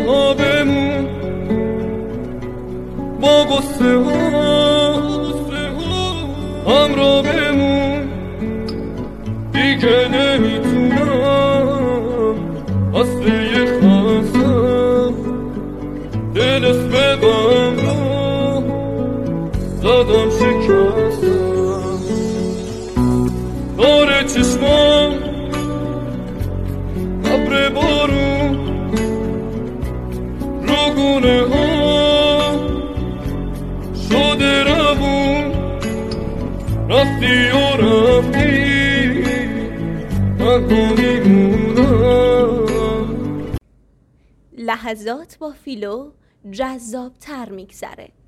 تنها بمون با غصه ها همراه بمون دیگه نمیتونم اصله خستم دل اسم غم رو زدم شکستم داره چشمام ابر بارون روگونه ها شده روون رفتی و رفتی تنها میمونم. لحظات با فیلو جذاب تر میگذره.